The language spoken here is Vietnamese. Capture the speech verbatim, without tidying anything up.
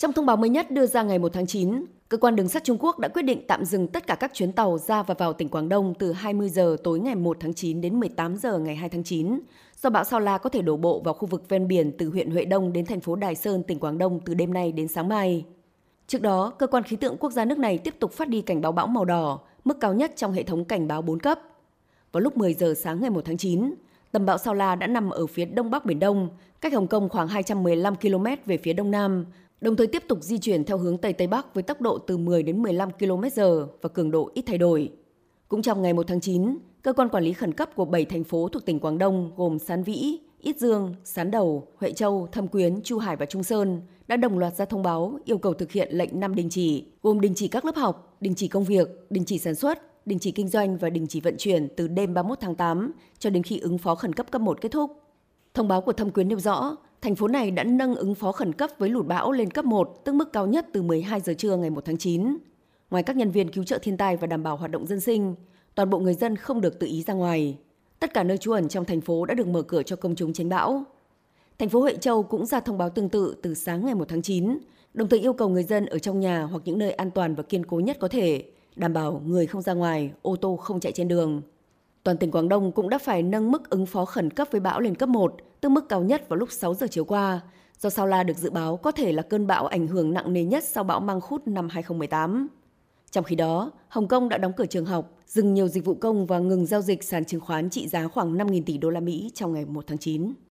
Trong thông báo mới nhất đưa ra ngày một tháng chín, cơ quan đường sắt Trung Quốc đã quyết định tạm dừng tất cả các chuyến tàu ra và vào tỉnh Quảng Đông từ hai mươi giờ tối ngày một tháng chín đến mười tám giờ ngày hai tháng chín, do bão Sao La có thể đổ bộ vào khu vực ven biển từ huyện Huệ Đông đến thành phố Đài Sơn, tỉnh Quảng Đông từ đêm nay đến sáng mai. Trước đó, cơ quan khí tượng quốc gia nước này tiếp tục phát đi cảnh báo bão màu đỏ, mức cao nhất trong hệ thống cảnh báo bốn cấp. Vào lúc mười giờ sáng ngày một tháng chín, tầm bão Sao La đã nằm ở phía đông bắc Biển Đông, cách Hồng Kông khoảng hai trăm mười lăm ki lô mét về phía đông nam, đồng thời tiếp tục di chuyển theo hướng Tây Tây Bắc với tốc độ từ mười đến mười lăm ki lô mét giờ và cường độ ít thay đổi. Cũng trong ngày một tháng chín, cơ quan quản lý khẩn cấp của bảy thành phố thuộc tỉnh Quảng Đông gồm Sán Vĩ, Ít Dương, Sán Đầu, Huệ Châu, Thâm Quyến, Chu Hải và Trung Sơn đã đồng loạt ra thông báo yêu cầu thực hiện lệnh năm đình chỉ, gồm đình chỉ các lớp học, đình chỉ công việc, đình chỉ sản xuất, đình chỉ kinh doanh và đình chỉ vận chuyển từ đêm ba mươi mốt tháng tám cho đến khi ứng phó khẩn cấp cấp một kết thúc. Thông báo của Thâm Quyến nêu rõ, thành phố này đã nâng ứng phó khẩn cấp với lụt bão lên cấp một, tức mức cao nhất từ mười hai giờ trưa ngày một tháng chín. Ngoài các nhân viên cứu trợ thiên tai và đảm bảo hoạt động dân sinh, toàn bộ người dân không được tự ý ra ngoài. Tất cả nơi trú ẩn trong thành phố đã được mở cửa cho công chúng tránh bão. Thành phố Huệ Châu cũng ra thông báo tương tự từ sáng ngày một tháng chín, đồng thời yêu cầu người dân ở trong nhà hoặc những nơi an toàn và kiên cố nhất có thể, đảm bảo người không ra ngoài, ô tô không chạy trên đường. Toàn tỉnh Quảng Đông cũng đã phải nâng mức ứng phó khẩn cấp với bão lên cấp một, tức mức cao nhất vào lúc sáu giờ chiều qua, do Sao La được dự báo có thể là cơn bão ảnh hưởng nặng nề nhất sau bão Mangkhut năm hai không một tám. Trong khi đó, Hồng Kông đã đóng cửa trường học, dừng nhiều dịch vụ công và ngừng giao dịch sàn chứng khoán trị giá khoảng năm nghìn tỷ đô la Mỹ trong ngày một tháng chín.